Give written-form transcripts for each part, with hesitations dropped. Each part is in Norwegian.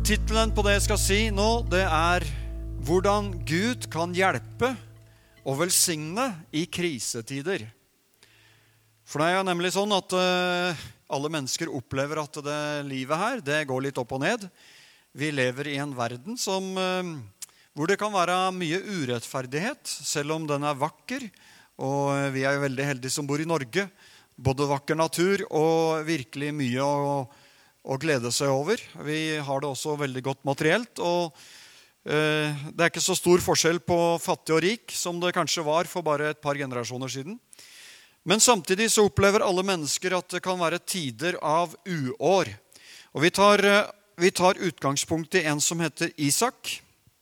Titelen på det jeg skal si nå, det hvordan Gud kan hjelpe og velsigne i krisetider. For det jo nemlig sånn at alle mennesker opplever at det livet her, det går litt opp og ned. Vi lever i en verden hvor det kan være mye urettferdighet, selv om den vakker. Og vi jo veldig heldige som bor i Norge. Både vakker natur og virkelig mye å glede seg over. Vi har det også veldig godt materielt, og det ikke så stor forskjell på fattig og rik som det kanskje var for bare et par generasjoner siden. Men samtidig så opplever alle mennesker at det kan være tider av uår. Og vi tar utgangspunkt i en som heter Isak.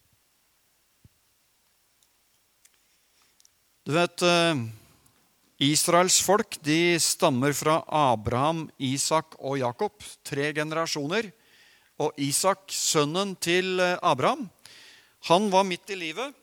Du vet, Israels folk, de stammer fra Abraham, Isak og Jakob, 3 generasjoner. Og Isak, sønnen til Abraham, han var midt i livet.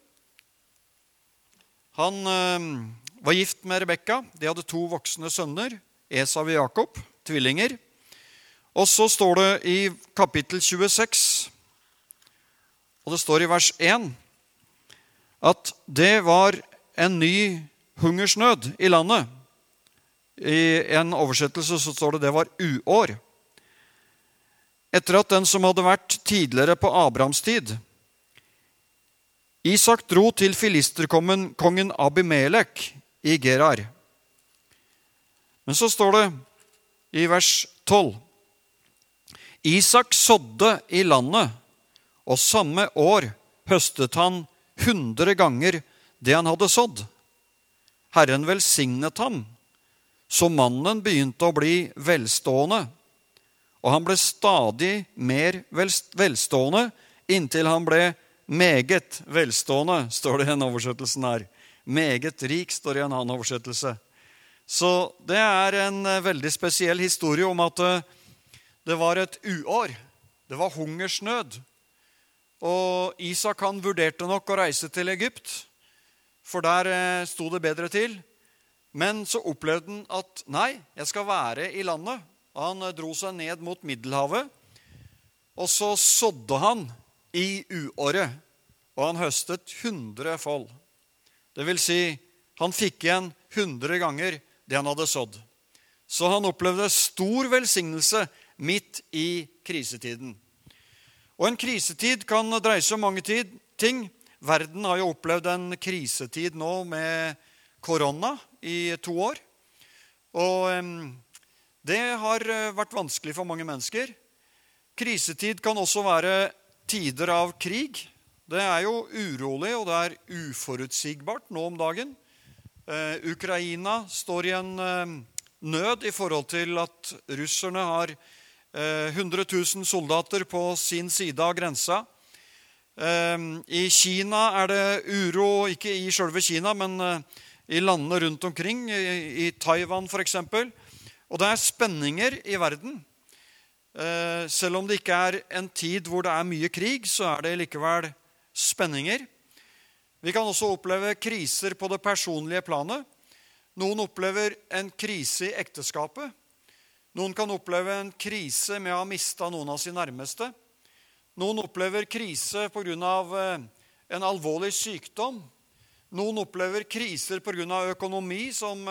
Han var gift med Rebekka. De hadde 2 voksne sønner, Esau og Jakob, tvillinger. Og så står det i kapittel 26, og det står i vers 1, at det var en ny hungersnød i landet. I en oversettelse så står det var uår. Etter at den som hadde vært tidligere på Abrahams tid, Isak dro til filisterkongen Abimelek i Gerar. Men så står det i vers 12, Isak sådde i landet, og samme år høstet han 100 ganger det han hadde sådd. Herren velsignet ham, så mannen begynte å bli velstående, og han ble stadig mer velstående, inntil han ble meget velstående, står det i en oversettelse her. Meget rik, står det i en annen oversettelse. Så det en veldig spesiell historie om at det var et uår. Det var hungersnød. Og Isak han vurderte nok å reise til Egypt, for der stod det bedre til. Men så opplevde han at nei, jeg skal være i landet. Han dro seg ned mot Middelhavet, og så sådde han i uåret, og han høstet 100 fold. Det vil si, han fikk igjen 100 ganger det han hadde sådd. Så han opplevde stor velsignelse midt i krisetiden. Og en krisetid kan dreie seg om mange ting. Verden har jo opplevd en krisetid nå med korona i 2 år. Og det har vært vanskelig for mange mennesker. Krisetid kan også være tider av krig. Det jo urolig, og det uforutsigbart nå om dagen. Ukraina står i en nød i forhold til at russerne har 100 000 soldater på sin side av grensa. I Kina det uro, ikke i selve Kina, men i landene rundt omkring, i Taiwan for eksempel. Og det spenninger i verden. Selv om det ikke en tid hvor det mye krig, så det likevel spenninger. Vi kan også oppleve kriser på det personlige planet. Noen opplever en krise i ekteskapet. Noen kan oppleve en krise med å ha mistet noen av sine nærmeste. Noen opplever krise på grunn av en alvorlig sykdom. Noen opplever kriser på grunn av økonomi som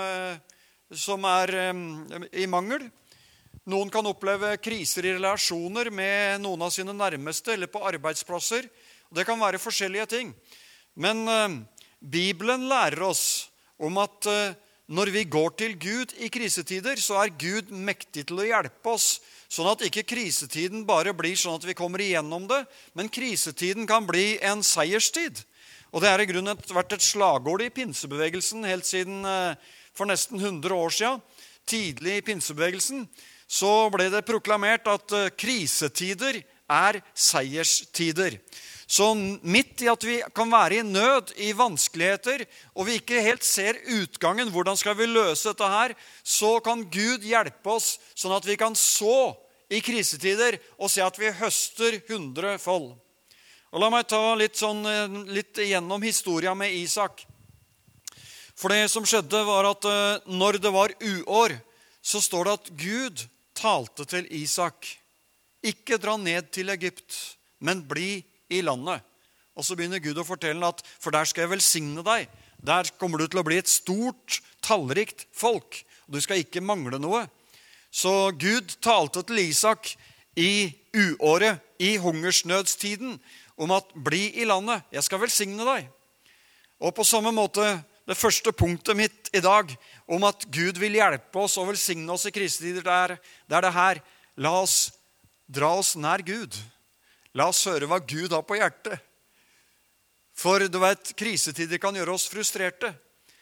i mangel. Noen kan oppleve kriser i relasjoner med noen av sine nærmeste eller på arbeidsplasser. Det kan være forskjellige ting. Men Bibelen lærer oss om at når vi går til Gud i krisetider, så Gud mektig til å hjelpe oss, sånn at ikke krisetiden bare blir sånn at vi kommer igjennom det, men krisetiden kan bli en seierstid. Og det i grunnen vært et slagord i pinsebevegelsen helt siden for nesten 100 år siden. Tidlig i pinsebevegelsen så ble det proklamert at krisetider seierstider. Så midt i at vi kan være i nød, i vanskeligheter, og vi ikke helt ser utgangen, hvordan skal vi løse dette her, så kan Gud hjelpe oss sånn at vi kan så i krisetider og se at vi høster 100 fold. Og la meg ta litt igjennom historien med Isak. For det som skjedde var at når det var uår, så står det at Gud talte til Isak. Ikke dra ned til Egypt. men bli i landet. Og så begynner Gud å fortelle at for der skal jeg velsigne deg. Der kommer du til å bli et stort, tallrikt folk. Og du skal ikke mangle noe. Så Gud talte til Isak i uåret, i hungersnødstiden, om at bli i landet, jeg skal velsigne deg. Og på samme måte, det første punktet mitt i dag, om at Gud vil hjelpe oss og velsigne oss i krisetider, det er det her. La oss dra oss nær Gud. La oss høre hva Gud har på hjertet. For du vet, krisetider kan gjøre oss frustrerte.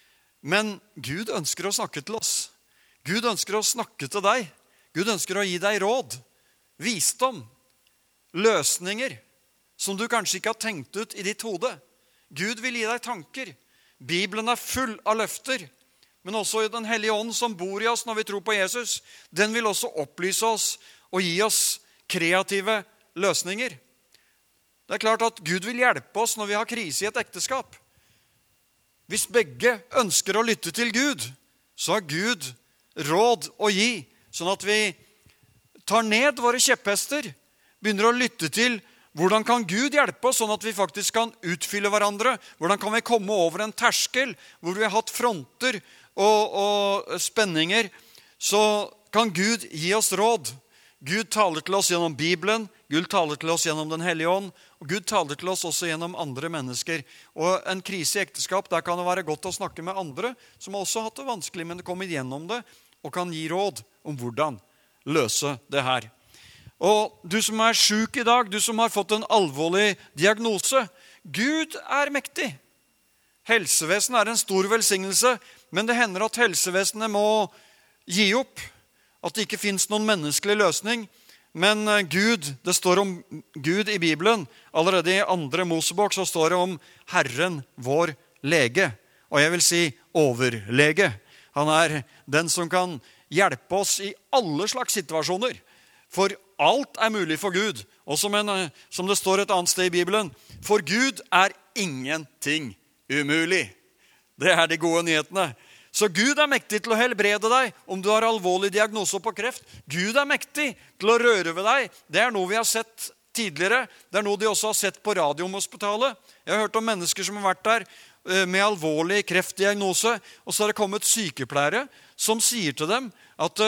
Men Gud ønsker å snakke til oss. Gud ønsker å snakke til deg. Gud ønsker å gi deg råd, visdom, løsninger som du kanskje ikke har tenkt ut i ditt hode. Gud vil gi deg tanker. Bibelen er full av løfter, men også i Den Hellige Ånd som bor i oss når vi tror på Jesus. Den vil også opplyse oss og gi oss kreative løsninger. Det er klart at Gud vil hjelpe oss når vi har krise i et ekteskap. Hvis begge ønsker å lytte til Gud, så har Gud råd å gi, sånn at vi tar ned våre kjepphester, begynner å lytte til hvordan kan Gud hjelpe oss, sånn at vi faktisk kan utfylle hverandre. Hvordan kan vi komme over en terskel hvor vi har hatt fronter og spenninger, så kan Gud gi oss råd. Gud taler til oss gjennom Bibelen, Gud taler til oss gjennom Den Hellige Ånd, og Gud taler til oss også gjennom andre mennesker. Og en krise i ekteskap, der kan det være godt å snakke med andre som også har hatt det vanskelig, men kommer gjennom det og kan gi råd om hvordan løse det her. Og du som er syk i dag, du som har fått en alvorlig diagnose, Gud er mektig. Helsevesenet er en stor velsignelse, men det hender at helsevesenet må gi opp, at det ikke finnes noen menneskelig løsning. Men Gud, det står om Gud i Bibelen. Allerede i 2. Mosebok så står det om Herren vår lege. Og jeg vil si overlege. Han er den som kan hjelpe oss i alle slags situasjoner. For alt er mulig for Gud. Og som det står et annet sted i Bibelen, for Gud er ingenting umulig. Det er de gode nyhetene. Så Gud er mektig til å helbrede deg om du har alvorlig diagnose på kreft. Gud er mektig til å røre ved deg. Det er noe vi har sett tidligere. Det er noe de også har sett på Radiumhospitalet. Jeg har hørt om mennesker som har vært der med alvorlig kreftdiagnose, og så har det kommet sykepleiere som sier til dem at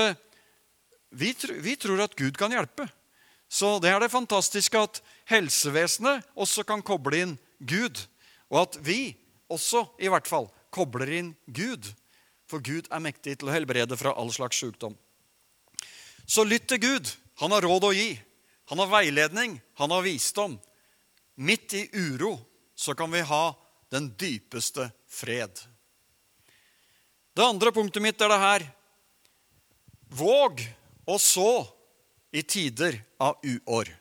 vi tror at Gud kan hjelpe. Så det er det fantastiske at helsevesenet også kan koble inn Gud, og at vi også i hvert fall kobler inn Gud. For Gud er mektig til å helbrede fra all slags sykdom. Så lytt til Gud. Han har råd å gi. Han har veiledning. Han har visdom. Midt i uro så kan vi ha den dypeste fred. Det andre punktet mitt er det her. Våg å så i tider av uår.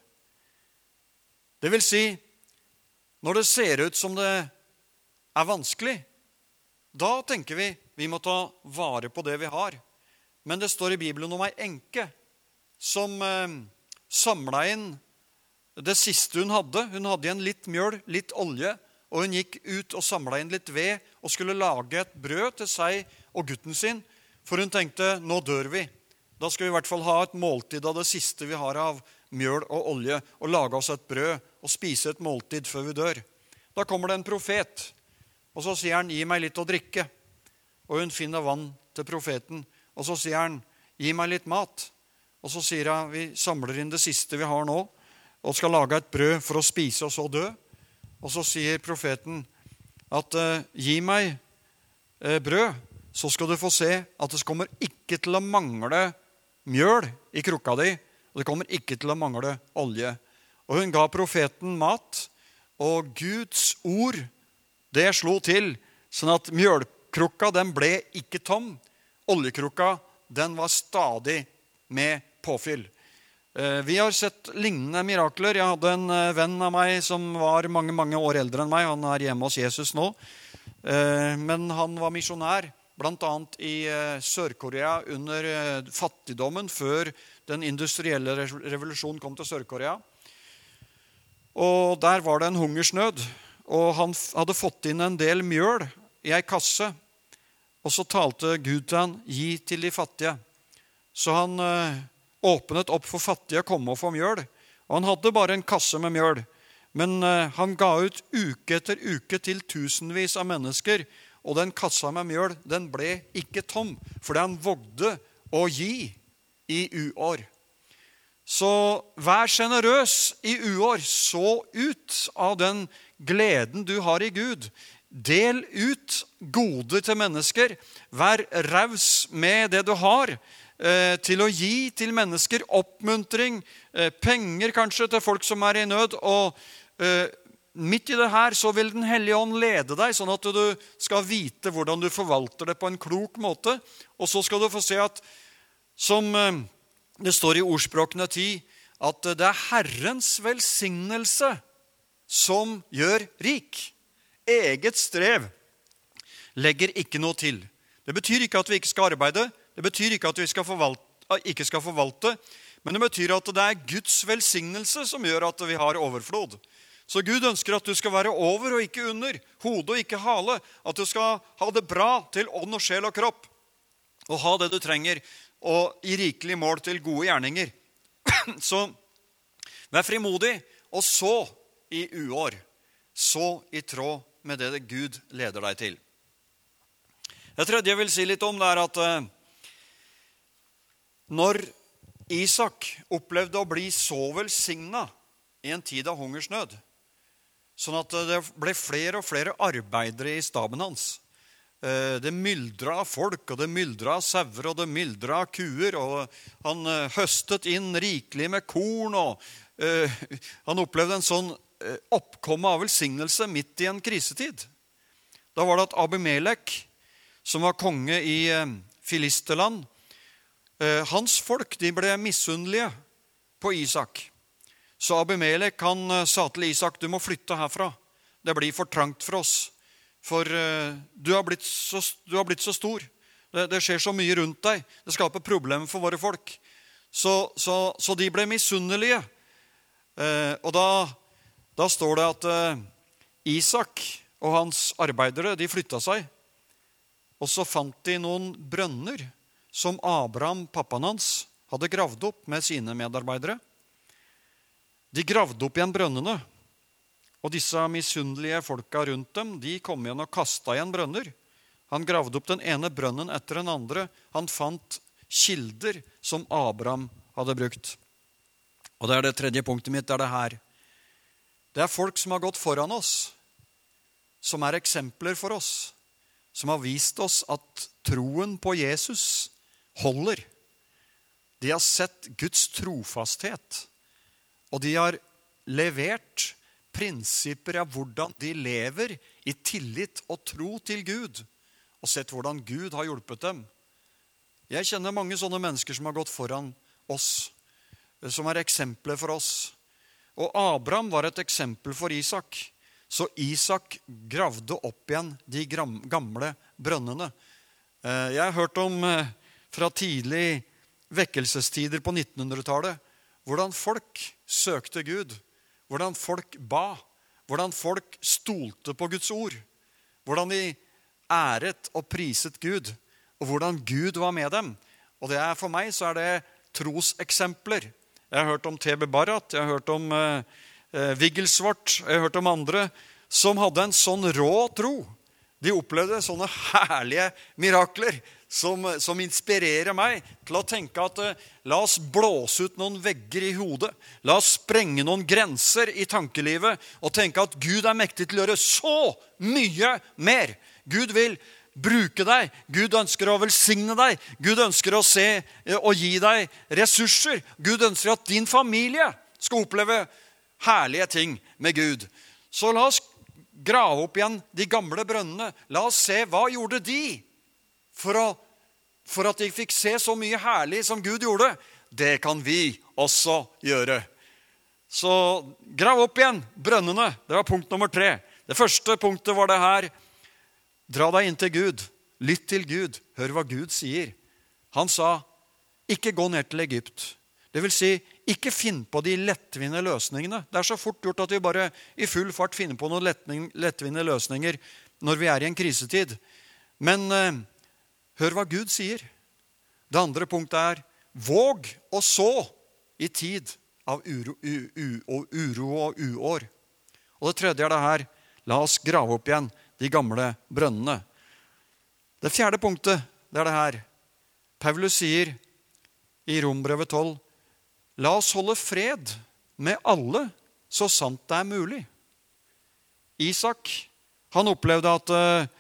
Det vil si, når det ser ut som det er vanskelig, da tenker vi må ta vare på det vi har. Men det står i Bibelen om ei enke som samlet inn det siste hun hadde. Hun hadde igjen litt mjøl, litt olje, og hun gikk ut og samlet inn litt ved og skulle lage et brød til seg og gutten sin, for hun tenkte, nå dør vi. Da skal vi i hvert fall ha et måltid av det siste vi har av mjøl og olje, og lage oss et brød og spise et måltid før vi dør. Da kommer det en profet, og så sier han, gi meg litt å drikke. Og hun finner vann til profeten. Og så sier han, gi meg litt mat. Og så sier han, vi samler inn det siste vi har nå, og skal lage et brød for å spise og så dø. Og så sier profeten at gi meg brød, så skal du få se at det kommer ikke til å mangle mjøl i krukka di, og det kommer ikke til å mangle olje. Og hun ga profeten mat, og Guds ord, det slo til, sånn at mjølkrukka, den ble ikke tom. Oljekrukka, den var stadig med påfyll. Vi har sett lignende mirakler. Jeg hadde en venn av meg som var mange, mange år eldre enn meg. Han er hjemme hos Jesus nå. Men han var misjonær, blant annet i Sør-Korea under fattigdommen, før den industrielle revolusjonen kom til Sør-Korea. Og der var det en hungersnød. Og han hadde fått inn en del mjøl i en kasse. Og så talte Gud til han, gi til de fattige. Så han åpnet opp for fattige å komme og få mjøl. Og han hadde bare en kasse med mjøl. Men han ga ut uke etter uke til tusenvis av mennesker. Og den kassa med mjøl, den ble ikke tom, fordi han vågde å gi i uår. Så vær generøs i uår. Så ut av den gleden du har i Gud. Del ut gode til mennesker. Vær raus med det du har til å gi til mennesker. Oppmuntring, penger kanskje til folk som er i nød. Og midt i det her så vil Den hellige ånd lede deg, sånn at du skal vite hvordan du forvalter det på en klok måte. Og så skal du få se at, som det står i Ordspråkene 10, at det er Herrens velsignelse som gjør rik. Eget strev legger ikke noe til. Det betyr ikke at vi ikke skal arbeide. Det betyr ikke at vi ikke skal forvalte. Men det betyr at det er Guds velsignelse som gjør at vi har overflod. Så Gud ønsker at du skal være over og ikke under, hode og ikke hale. At du skal ha det bra til ånd og sjel og kropp. Og ha det du trenger, og i rikelig mål til gode gjerninger. Så vær frimodig, og så i uår. Så i tråd med det Gud leder deg til. Det tredje jeg vil si litt om, det er at når Isak opplevde å bli så velsignet i en tid av hungersnød, sånn at det ble flere og flere arbeidere i staben hans. Det myldret av folk, og det myldret av sauer, og det myldret av kuer, og han høstet inn rikelig med korn, og han opplevde en sånn oppkomme av velsignelse midt i en krisetid. Da var det at Abimelek, som var konge i Filisterland, hans folk, de ble misunnelige på Isak. Så Abimelek, han sa til Isak, du må flytte herfra. Det blir for trangt for oss. For du har blitt så stor. Det skjer så mye rundt deg. Det skaper problemer for våre folk. Så de ble misunnelige. Og da står det at Isak og hans arbeidere, de flyttet seg. Og så fant de noen brønner som Abraham, pappaen hans, hadde gravd opp med sine medarbeidere. De gravde opp igjen brønnene. Og disse misunnelige folka rundt dem, de kom igjen og kastet igjen brønner. Han gravde opp den ene brønnen etter den andre. Han fant kilder som Abraham hadde brukt. Og det er det tredje punktet mitt, det er det her. Det er folk som har gått foran oss, som er eksempler for oss, som har vist oss at troen på Jesus holder. De har sett Guds trofasthet, og de har levert prinsipper av hvordan de lever i tillit og tro til Gud, og sett hvordan Gud har hjulpet dem. Jeg kjenner mange sånne mennesker som har gått foran oss, som er eksempler for oss. Og Abraham var et eksempel for Isak. Så Isak gravde opp igjen de gamle brønnene. Jeg har hørt om fra tidlig vekkelsestider på 1900-tallet, hvordan folk søkte Gud, hvordan folk ba, hvordan folk stolte på Guds ord, hvordan de æret og priset Gud, og hvordan Gud var med dem. Og det er, for meg så er det troseksempler. Jeg har hørt om T.B. Barrat, jeg har hørt om Wigglesworth, jeg har hørt om andre som hadde en sånn rå tro. De opplevde sånne herlige mirakler som inspirerer meg til å tenke at la oss blåse ut noen vegger i hodet. La oss sprenge noen grenser i tankelivet og tenke at Gud er mektig til å gjøre så mye mer. Gud vil bruke deg. Gud ønsker å velsigne deg. Gud ønsker å se og gi deg ressurser. Gud ønsker at din familie skal oppleve herlige ting med Gud. Så la oss grave opp igjen de gamle brønnene. La oss se hva gjorde de for at de fikk se så mye herlig som Gud gjorde. Det kan vi også gjøre. Så grav opp igjen brønnene. Det var punkt nummer 3. Det første punktet var det her. Dra deg inn til Gud. Lytt til Gud. Hør hva Gud sier. Han sa, ikke gå ned til Egypt. Det vil si, ikke finn på de lettvinte løsningene. Det er så fort gjort at vi bare i full fart finner på noen lettvinte løsninger når vi er i en krisetid. Men hør hva Gud sier. Det andre punktet er, våg å så i tid av uro og uår. Og det tredje det her, la oss grave opp igjen de gamle brønnene. Det fjerde punktet, det det her. Paulus sier i Rombrevet 12, la oss holde fred med alle så sant det mulig. Isak, han opplevde at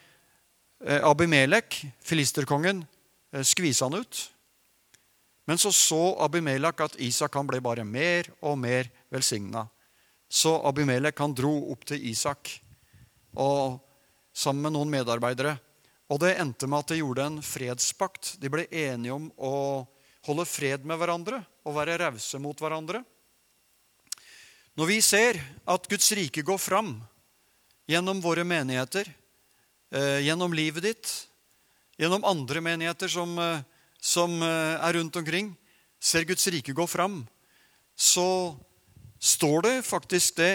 Abimelek, filisterkongen, skvisa han ut. Men så Abimelek at Isak han ble bare mer og mer velsignet. Så Abimelek han dro opp til Isak og sammen med noen medarbeidere. Og det endte med at de gjorde en fredspakt. De ble enige om å holde fred med hverandre og være rause mot hverandre. Når vi ser at Guds rike går fram gjennom våre menigheter, gjennom livet ditt, gjennom andre menigheter som rundt omkring, ser Guds rike gå fram, så står det faktisk det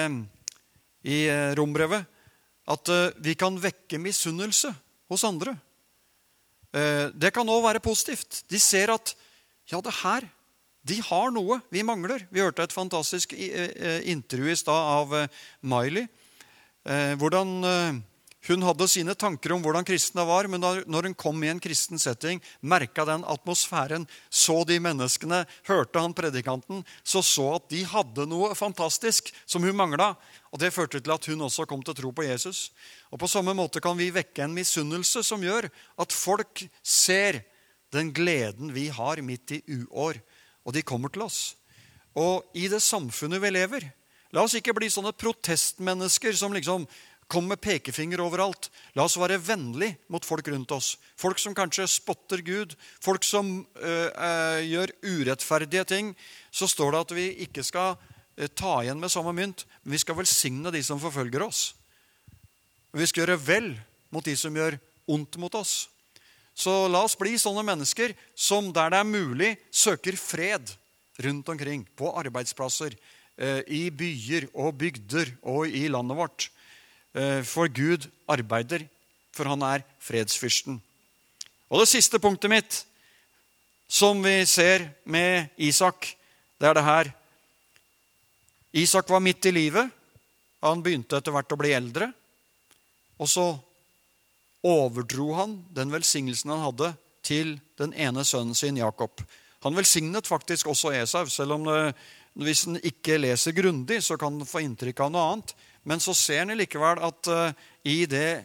i Rombrevet, at vi kan vekke misunnelse hos andre. Det kan også være positivt. De ser at, ja, det her, de har noe vi mangler. Vi hørte et fantastisk intervju i stad av Miley, hvordan hun hadde sine tanker om hvordan kristne var, men når hun kom i en kristen setting, merket den atmosfæren, så de menneskene, hørte han predikanten, så at de hadde noe fantastisk som hun manglet, og det førte til at hun også kom til å tro på Jesus. Og på samme måte kan vi vekke en misunnelse som gjør at folk ser den gleden vi har midt i uår, og de kommer til oss. Og i det samfunnet vi lever, la oss ikke bli sånne protestmennesker som liksom kommer med pekefinger overalt. La oss være vennlig mot folk rundt oss. Folk som kanskje spotter Gud, folk som gjør urettferdige ting. Så står det at vi ikke skal ta igjen med samme mynt, men vi skal velsigne de som forfølger oss. Vi skal gjøre vel mot de som gjør ondt mot oss. Så la oss bli sånne mennesker som der det mulig søker fred rundt omkring, på arbeidsplasser, i byer og bygder og i landet vårt. For Gud arbeider, for han fredsfyrsten. Og det siste punktet mitt, som vi ser med Isak, det det her. Isak var midt i livet. Han begynte etter hvert å bli eldre. Og så overdro han den velsignelsen han hadde til den ene sønnen sin, Jakob. Han velsignet faktisk også Esau, selv om hvis han ikke leser grundig, så kan han få inntrykk av noe annet. Men så ser han likevel at i det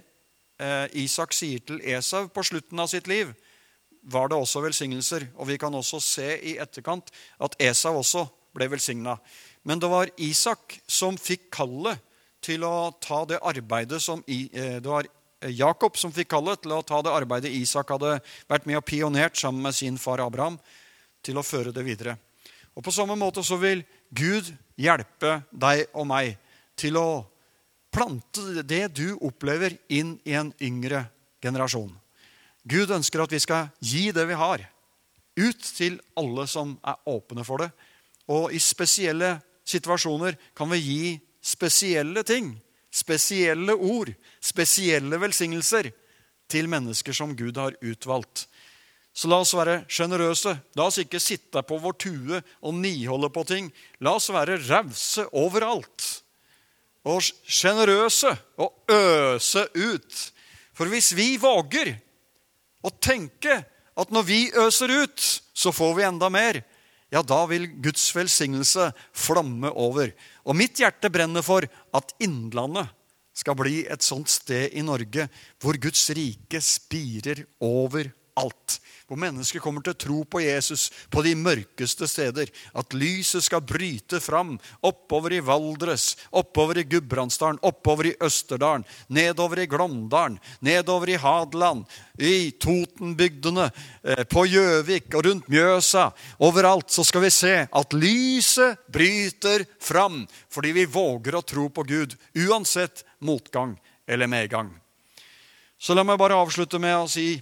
Isak sier til Esau på slutten av sitt liv, var det også velsignelser. Og vi kan også se i etterkant at Esau også ble velsignet. Men det var Isak som fikk kallet til å ta det arbeidet det var Jakob som fikk kallet til å ta det arbeidet Isak hadde vært med og pionert sammen med sin far Abraham, til å føre det videre. Og på samme måte så vil Gud hjelpe deg og meg til å plante det du opplever inn i en yngre generasjon. Gud ønsker at vi skal gi det vi har, ut til alle som åpne for det. Og i spesielle situasjoner kan vi gi spesielle ting, spesielle ord, spesielle velsignelser til mennesker som Gud har utvalgt. Så la oss være generøse. La oss ikke sitte på vår tue og niholde på ting. La oss være rause overalt. Og generøse og øse ut. For hvis vi våger å tenke at når vi øser ut, så får vi enda mer, ja, da vil Guds velsignelse flamme over. Og mitt hjerte brenner for at Innlandet skal bli et sånt sted i Norge hvor Guds rike spirer overalt. Hvor mennesker kommer til å tro på Jesus på de mørkeste steder. At lyset skal bryte fram oppover i Valdres, oppover i Gudbrandsdalen, oppover i Østerdalen, nedover i Glåmdalen, nedover i Hadeland, i Totenbygdene, på Gjøvik og rundt Mjøsa. Overalt så skal vi se at lyset bryter fram, fordi vi våger å tro på Gud, uansett motgang eller medgang. Så la meg bare avslutte med å si,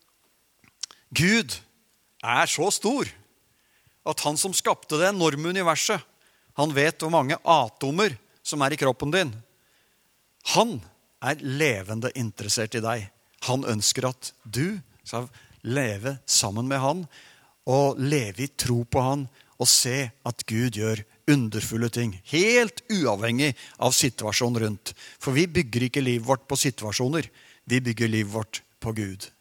Gud så stor at han som skapte det enorme universet, han vet hvor mange atomer som i kroppen din. Han levende interessert i deg. Han ønsker at du skal leve sammen med han og leve i tro på han og se at Gud gjør underfulle ting, helt uavhengig av situasjonen rundt. For vi bygger ikke livet vårt på situasjoner, vi bygger livet vårt på Gud.